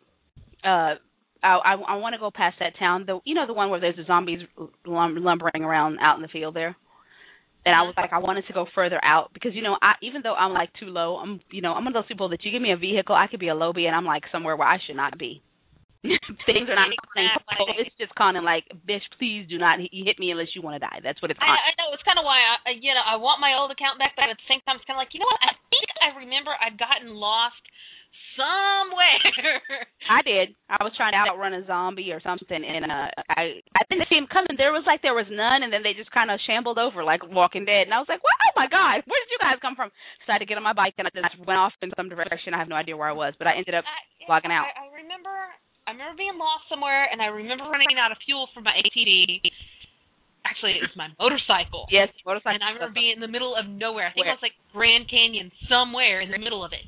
I want to go past that town. The one where there's the zombies lumbering around out in the field there. And I was like, I wanted to go further out because even though I'm like too low, I'm one of those people that you give me a vehicle, I could be a lowbie and I'm like somewhere where I should not be. Things are not exactly. It's just kind of like, bitch, please do not hit me unless you want to die. That's what it's. I know it's kind of why I want my old account back, but at the same time it's kind of like, what? I think I remember I'd gotten lost somewhere. I did. I was trying to outrun a zombie or something, and I didn't see him coming. There was none, and then they just kind of shambled over like Walking Dead, and I was like, oh my God, where did you guys come from? Decided to get on my bike, and I just went off in some direction. I have no idea where I was, but I ended up logging out. I remember being lost somewhere, and I remember running out of fuel for my ATV. Actually, it was my motorcycle. Yes, motorcycle. And I remember being in the middle of nowhere. I think it was like Grand Canyon, somewhere in the middle of it.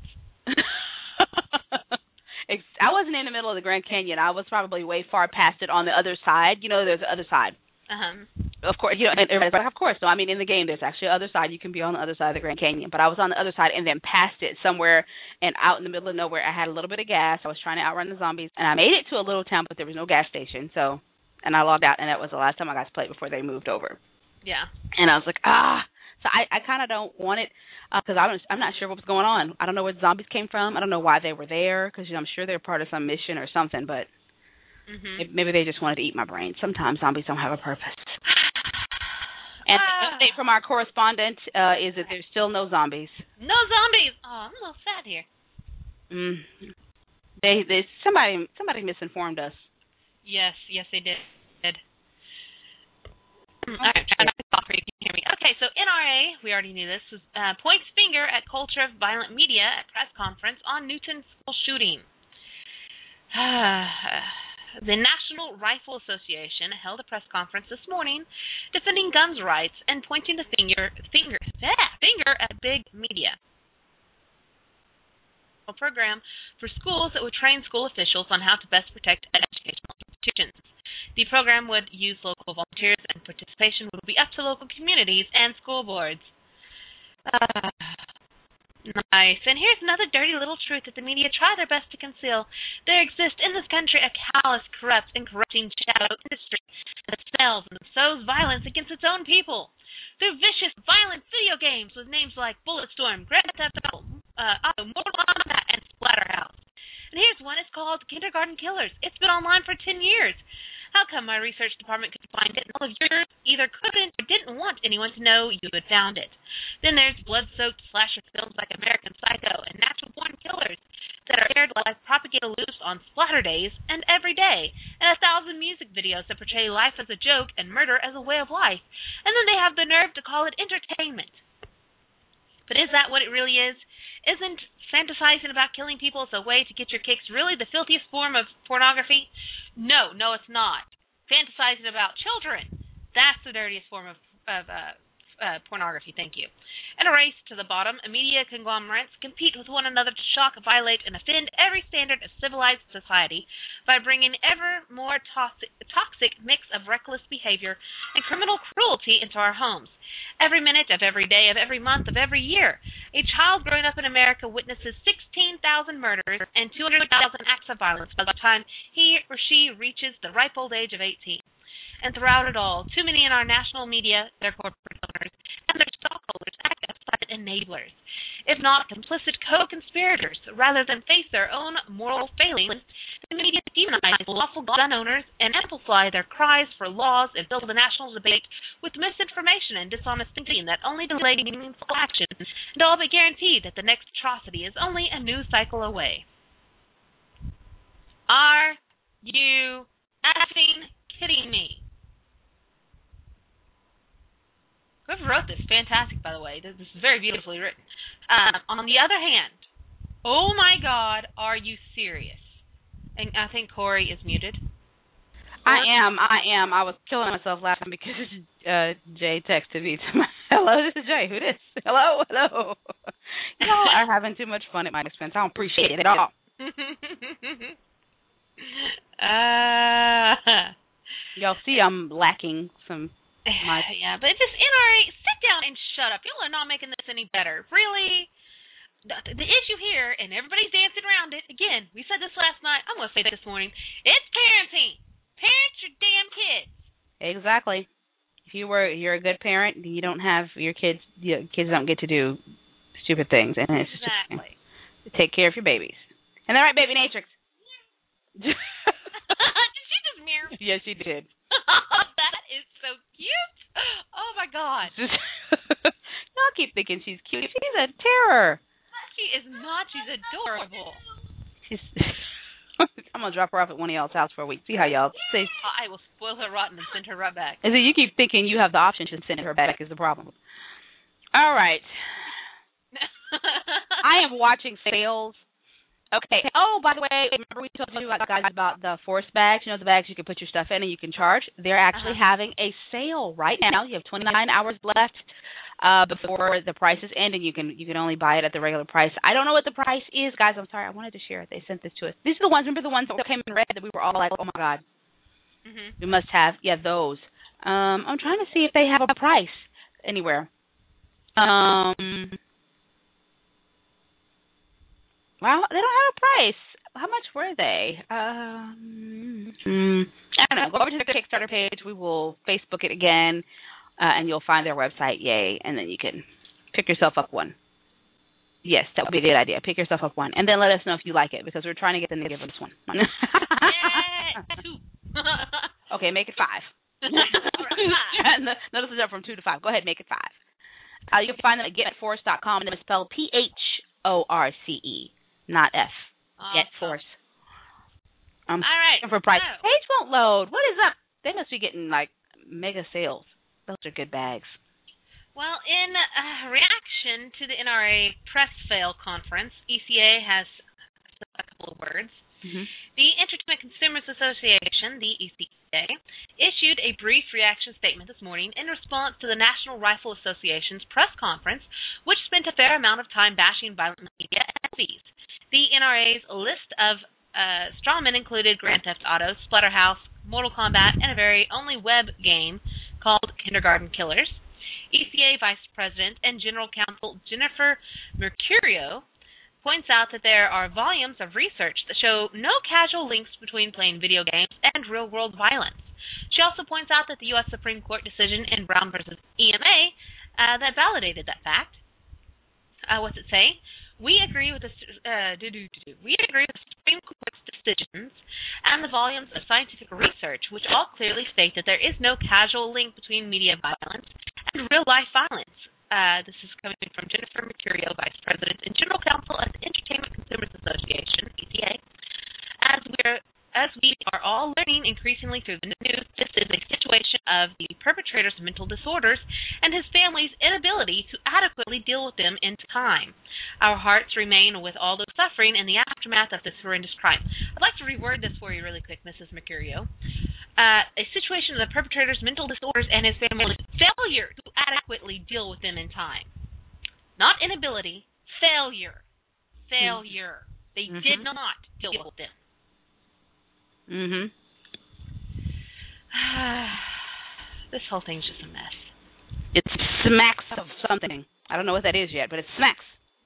I wasn't in the middle of the Grand Canyon. I was probably way far past it on the other side. There's the other side. Of course, and everybody's like, of course. So, I mean, in the game, there's actually the other side. You can be on the other side of the Grand Canyon. But I was on the other side and then past it somewhere and out in the middle of nowhere. I had a little bit of gas. I was trying to outrun the zombies. And I made it to a little town, but there was no gas station. And I logged out, and that was the last time I got to play before they moved over. Yeah. And I was like, So I kind of don't want it because I'm not sure what was going on. I don't know where the zombies came from. I don't know why they were there because I'm sure they're part of some mission or something, but maybe they just wanted to eat my brain. Sometimes zombies don't have a purpose. And the update from our correspondent is that there's still no zombies. No zombies! Oh, I'm a little sad here. Somebody misinformed us. Yes, they did. All right, trying not to talk for you can hear me. Okay, so NRA, we already knew this, was points finger at culture of violent media at press conference on Newton school shooting. The National Rifle Association held a press conference this morning defending guns rights and pointing the finger at big media. A program for schools that would train school officials on how to best protect educational institutions. The program would use local volunteers, and participation would be up to local communities and school boards. Nice. And here's another dirty little truth that the media try their best to conceal. There exists in this country a callous, corrupt, and corrupting shadow industry that smells and sows violence against its own people. Through vicious, violent video games with names like Bulletstorm, Grand Theft Auto, Mortal Kombat, and Splatterhouse. And here's one. It's called Kindergarten Killers. It's been online for 10 years. How come my research department could find it and all of yours either couldn't or didn't want anyone to know you had found it? Then there's blood-soaked slasher films like American Psycho and Natural Born Killers that are aired live propaganda loops on splatter days and every day, and 1,000 music videos that portray life as a joke and murder as a way of life. And then they have the nerve to call it entertainment. But is that what it really is? Isn't fantasizing about killing people as a way to get your kicks really the filthiest form of pornography? No, it's not. Fantasizing about children, that's the dirtiest form of pornography, thank you. In a race to the bottom, media conglomerates compete with one another to shock, violate, and offend every standard of civilized society by bringing ever more toxic mix of reckless behavior and criminal cruelty into our homes. Every minute of every day of every month of every year, a child growing up in America witnesses 16,000 murders and 200,000 acts of violence by the time he or she reaches the ripe old age of 18. And throughout it all, too many in our national media, their corporate owners, and their stockholders act outside an enablers, if not complicit co-conspirators, rather than face their own moral failings. The media demonize lawful gun owners and amplify their cries for laws and fill the national debate with misinformation and dishonest thinking that only delay meaningful action and all but guarantee that the next atrocity is only a news cycle away. Are you effing kidding me? Whoever wrote this, fantastic, by the way. This is very beautifully written. On the other hand, oh my God, are you serious? And I think Corey is muted. I am. I was killing myself laughing because Jay texted me. Hello, this is Jay. Who this? Hello. Y'all are having too much fun at my expense. I don't appreciate it at all. Y'all see I'm lacking some... Yeah, but just NRA, sit down and shut up. Y'all are not making this any better. Really? The issue here, and everybody's dancing around it, again, we said this last night, I'm going to say it this morning, it's parenting. Parent your damn kids. Exactly. If you're a good parent, you don't have your kids don't get to do stupid things. And it's exactly. Just take care of your babies. And all right, baby Natrix. Did she just mirror? Yes, she did. That is so cute. Oh, my God. Y'all keep thinking she's cute. She's a terror. She is not. She's adorable. I'm going to drop her off at one of y'all's house for a week. See how y'all say. I will spoil her rotten and send her right back. And so you keep thinking you have the option to send her back is the problem. All right. I am watching sales. Okay. Oh, by the way, remember we told you guys about the force bags? You know, the bags you can put your stuff in and you can charge? They're actually having a sale right now. You have 29 hours left before the prices end, and you can only buy it at the regular price. I don't know what the price is, guys. I'm sorry. I wanted to share it. They sent this to us. These are the ones. Remember the ones that came in red that we were all like, oh, my God. Mm-hmm. We must have. Yeah, those. I'm trying to see if they have a price anywhere. Well, they don't have a price. How much were they? I don't know. Go over to the Kickstarter page. We will Facebook it again, and you'll find their website. Yay! And then you can pick yourself up one. Yes, that would be a good idea. Pick yourself up one, and then let us know if you like it because we're trying to get them to give us one. Okay, make it 5. Notice it's up from 2 to 5. Go ahead, make it 5. You can find them at getforce.com, and it's spelled PHORCE. Not F. Get Force. All right. For price. Page won't load. What is up? They must be getting like mega sales. Those are good bags. Well, in reaction to the NRA Press Fail Conference, ECA has a couple of words. Mm-hmm. The Entertainment Consumers Association, the ECA, issued a brief reaction statement this morning in response to the National Rifle Association's press conference, which spent a fair amount of time bashing violent media and movies. The NRA's list of strawmen included Grand Theft Auto, Splatterhouse, Mortal Kombat, and a very only web game called Kindergarten Killers. ECA Vice President and General Counsel Jennifer Mercurio points out that there are volumes of research that show no causal links between playing video games and real-world violence. She also points out that the U.S. Supreme Court decision in Brown versus EMA that validated that fact. What's it say? We agree with the Supreme Court's decisions and the volumes of scientific research, which all clearly state that there is no causal link between media violence and real-life violence. This is coming from Jennifer Mercurio, Vice President and General Counsel of the Entertainment Consumers Association, ECA. As we are all learning increasingly through the news, this is a situation of the perpetrator's mental disorders and his family's inability to adequately deal with them in time. Our hearts remain with all those suffering in the aftermath of this horrendous crime. I'd like to reword this for you really quick, Mrs. Mercurio. A situation of the perpetrator's mental disorders and his family's failure to adequately deal with them in time. Not inability, failure. Failure. They did not deal with them. Mm-hmm. This whole thing's just a mess. It smacks of something. I don't know what that is yet, but it smacks.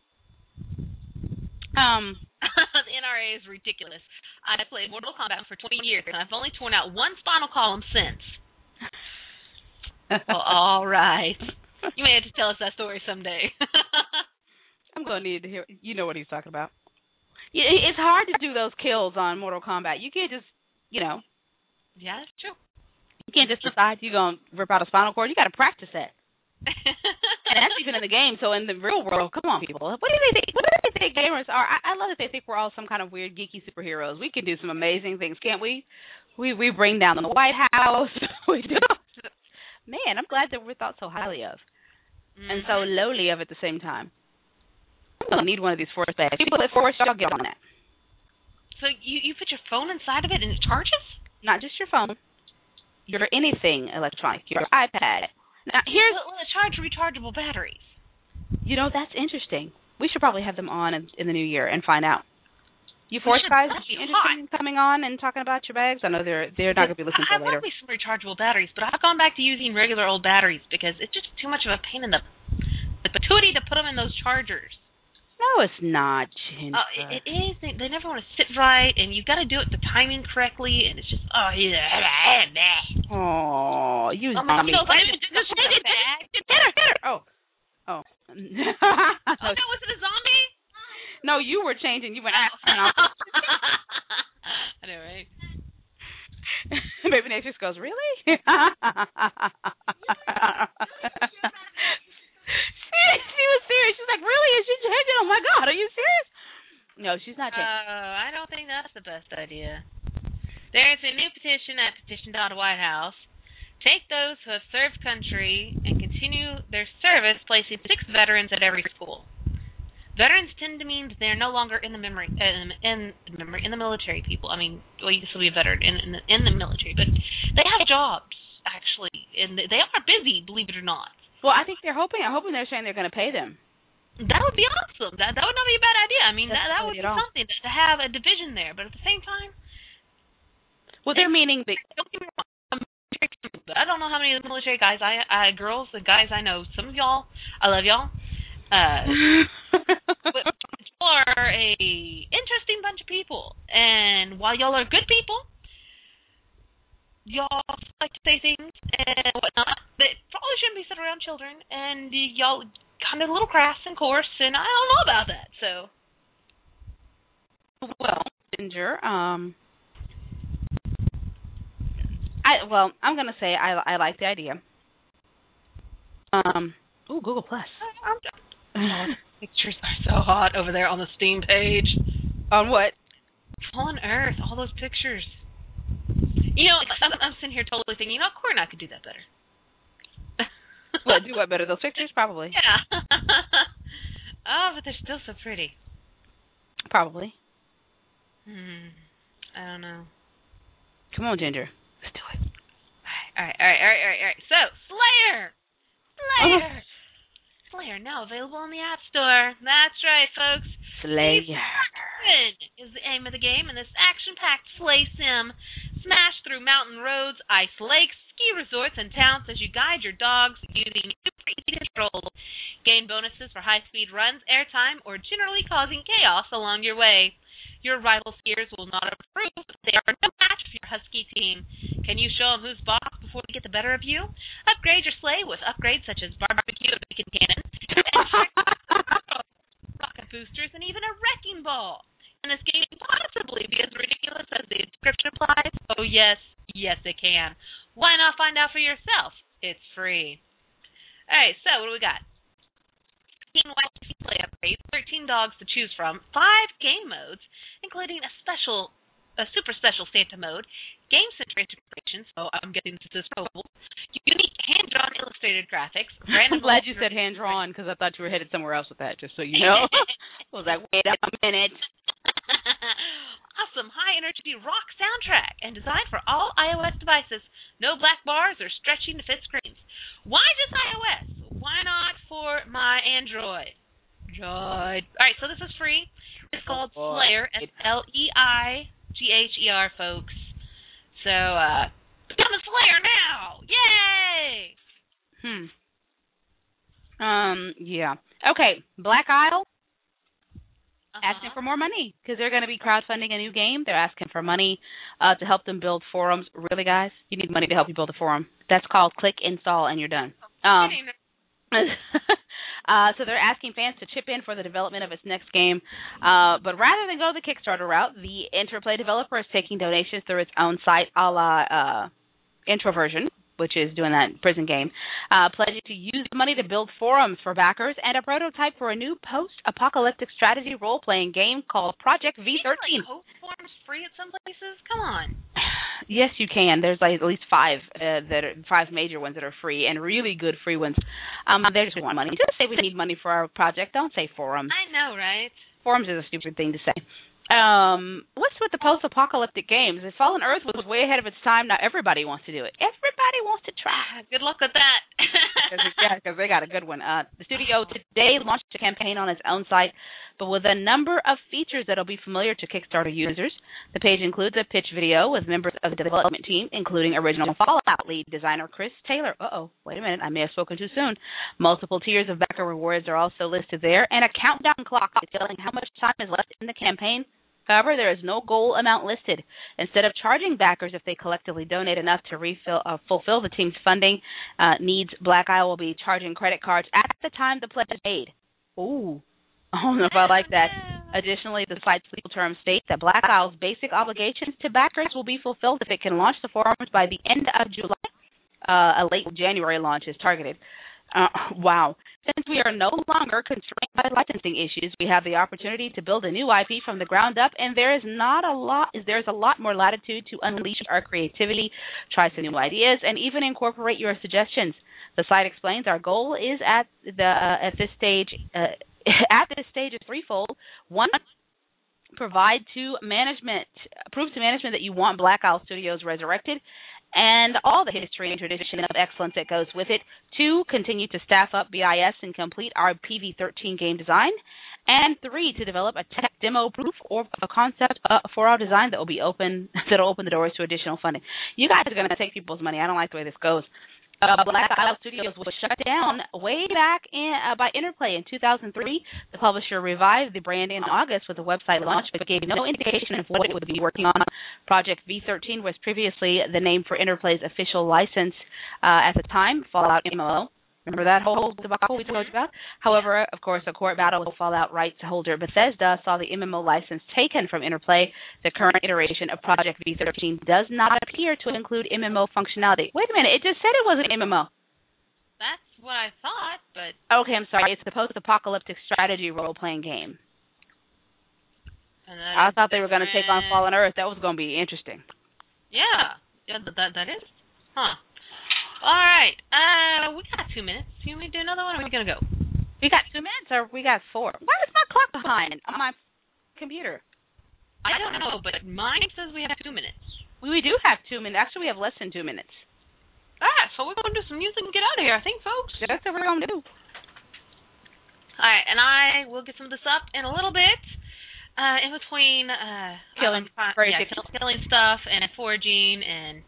The NRA is ridiculous. I played Mortal Kombat for 20 years, and I've only torn out one spinal column since. Well, all right. You may have to tell us that story someday. I'm going to need to hear. You know what he's talking about. Yeah, it's hard to do those kills on Mortal Kombat. You can't just, Yeah, that's true. you can't just decide you're going to rip out a spinal cord. You got to practice that. And that's even in the game. So in the real world, come on, people. What do they think? What do they think gamers are? I love that they think we're all some kind of weird, geeky superheroes. We can do some amazing things, can't we? We bring down the White House. We do. Man, I'm glad that we're thought so highly of. And so lowly of at the same time. I'm going to need one of these force bags. People at Force, y'all get on that. So you put your phone inside of it and it charges? Not just your phone. Your anything electronic. Your iPad. Now, here's... Will it charge rechargeable batteries? You know, that's interesting. We should probably have them on in the new year and find out. You Force guys, would you be interested in coming on and talking about your bags? I know they're not going to be listening to it later. I love me some rechargeable batteries, but I've gone back to using regular old batteries because it's just too much of a pain in the patootie to put them in those chargers. No, it's not, Ginger. It is. They never want to sit right, and you've got to do it the timing correctly, and it's just, yeah. Oh, you zombie. Hit her. Oh. Oh, no, was it a zombie? No, you were changing. You went, I know, right? Baby Nature goes, really? She was serious. She's like, really? Is she changing? Oh, my God. Are you serious? No, she's not changing. I don't think that's the best idea. There's a new petition at petition.White House. Take those who have served country and continue their service, placing 6 veterans at every school. Veterans tend to mean that they're no longer in the military. People, I mean, well, you can still be a veteran in the military, but they have jobs actually, and they are busy, believe it or not. Well, I think they're hoping. I'm hoping they're saying they're going to pay them. That would be awesome. That would not be a bad idea. I mean, that would be something to have a division there, but at the same time, well, they're meaning that. Don't get me wrong. I don't know how many of the military guys, girls and guys I know. Some of y'all, I love y'all. But y'all are a interesting bunch of people, and while y'all are good people, y'all like to say things and whatnot that probably shouldn't be said around children, and y'all kind of a little crass and coarse, and I don't know about that. So, well, Ginger, I'm gonna say I like the idea. Google Plus. Pictures are so hot over there on the Steam page. On what? On Earth, all those pictures. You know, I'm sitting here totally thinking, Corey and I could do that better. What, do what better? Those pictures? Probably. Yeah. Oh, but they're still so pretty. Probably. I don't know. Come on, Ginger. Let's do it. All right. So, Slayer! Slayer, now available in the App Store. That's right, folks. Slayer is the aim of the game, and this action-packed slay sim smash through mountain roads, ice lakes, ski resorts, and towns as you guide your dogs using super easy controls. Gain bonuses for high-speed runs, airtime, or generally causing chaos along your way. Your rival skiers will not approve. They are no match for your husky team. Can you show them who's boss before they get the better of you? Upgrade your sleigh with upgrades such as barbecue and bacon cannon, rocket boosters, and even a wrecking ball. Can this game possibly be as ridiculous as the description implies? Oh, yes, it can. Why not find out for yourself? It's free. All right, so what do we got? 15 YC play upgrades, 13 dogs to choose from, 5 game modes, including a super special Santa mode, game center integration, so I'm guessing this is mobile, unique hand-drawn illustrated graphics. I'm glad you said hand-drawn because I thought you were headed somewhere else with that, just so you know. I was like, wait a minute. Awesome high-energy rock soundtrack and designed for all iOS devices. No black bars or stretching to fit screens. Why just iOS? Why not for my Android? All right, so this is free. It's called Slayer, SLEIGHER, folks. So, become a Slayer now! Yay! Yeah. Okay, Black Isle. Asking for more money because they're going to be crowdfunding a new game. They're asking for money to help them build forums. Really, guys? You need money to help you build a forum. That's called click install and you're done. So they're asking fans to chip in for the development of its next game. But rather than go the Kickstarter route, the Interplay developer is taking donations through its own site, a la Introversion, which is doing that prison game, pledging to use the money to build forums for backers and a prototype for a new post-apocalyptic strategy role-playing game called Project V13. Can you host forums free at some places? Come on. Yes, you can. There's like at least five major ones that are free and really good free ones. They just want money. Just say we need money for our project. Don't say forums. I know, right? Forums is a stupid thing to say. What's with the post-apocalyptic games? If Fallen Earth was way ahead of its time, now everybody wants to do it. Everybody wants to try. Good luck with that. Because they got a good one. The studio today launched a campaign on its own site, but with a number of features that will be familiar to Kickstarter users. The page includes a pitch video with members of the development team, including original Fallout lead designer Chris Taylor. Wait a minute, I may have spoken too soon. Multiple tiers of backer rewards are also listed there, and a countdown clock detailing how much time is left in the campaign. However, there is no goal amount listed. Instead of charging backers if they collectively donate enough to fulfill the team's funding needs, Black Isle will be charging credit cards at the time the pledge is paid. Ooh. I don't know if I like that. Additionally, the site's legal terms state that Black Isle's basic obligations to backers will be fulfilled if it can launch the forums by the end of July. A late January launch is targeted. Wow. Since we are no longer constrained by licensing issues, we have the opportunity to build a new IP from the ground up, and there's a lot more latitude to unleash our creativity, try some new ideas, and even incorporate your suggestions. The site explains our goal is at this stage is threefold. One, prove to management that you want Black Isle Studios resurrected, and all the history and tradition of excellence that goes with it. 2, continue to staff up BIS and complete our PV13 game design. And 3, to develop a tech demo proof or a concept for our design that'll open the doors to additional funding. You guys are going to take people's money. I don't like the way this goes. Black Isle Studios was shut down way back by Interplay in 2003. The publisher revived the brand in August with a website launch, but gave no indication of what it would be working on. Project V13 was previously the name for Interplay's official license at the time, Fallout MMO. Remember that whole debacle we told you about? However, of course, a court battle with Fallout rights holder Bethesda saw the MMO license taken from Interplay. The current iteration of Project V13 does not appear to include MMO functionality. Wait a minute, it just said it was an MMO. That's what I thought, but... Okay, I'm sorry. It's the post-apocalyptic strategy role-playing game. I thought they were going to take on Fallen Earth. That was going to be interesting. Yeah, that is. Huh. All right. We got 2 minutes. Can we do another one, or are we going to go? We got 2 minutes, or we got 4? Why is my clock behind on my computer? I don't know, but mine says we have 2 minutes. We do have 2 minutes. Actually, we have less than 2 minutes. So we're going to do some music and get out of here, I think, folks. That's what we're going to do. All right, and I will get some of this up in a little bit. In between killing stuff and foraging and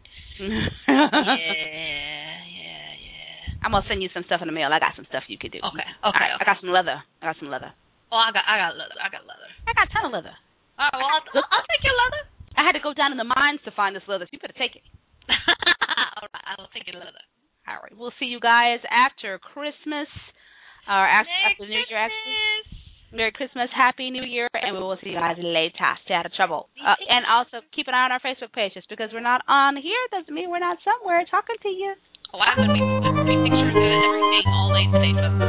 yeah. I'm gonna send you some stuff in the mail. I got some stuff you could do. Okay. I got some leather. Oh, I got leather. I got a ton of leather. All right, well, I'll take your leather. I had to go down in the mines to find this leather, so you better take it. All right, I will take your leather. All right, we'll see you guys after Christmas, or after New Year. Merry Christmas, Happy New Year, and we will see you guys later. Stay out of trouble. And also keep an eye on our Facebook page. Just because we're not on here doesn't mean we're not somewhere talking to you. Oh, I'm going to be pictures of everything all day today, folks.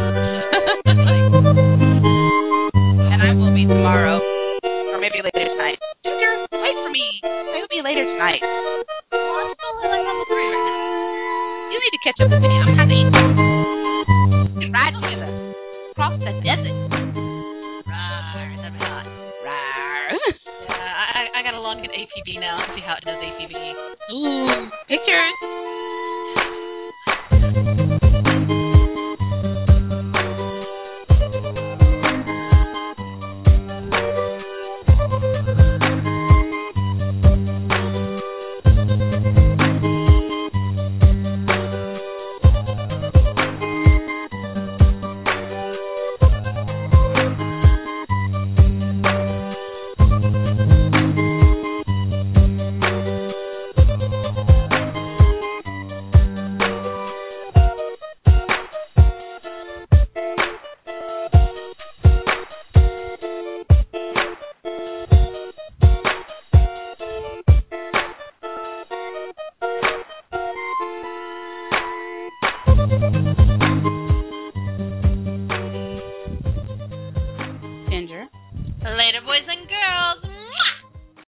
And I will be tomorrow, or maybe later tonight. Ginger, wait for me. Maybe later tonight. Well, I'm still like level 3 right now. You need to catch up with me. I'm going to eat. And ride together. Across the desert. That'd be hot. Yeah, I gotta log in APB now and see how it does APB. Ooh, pictures. Later, boys and girls.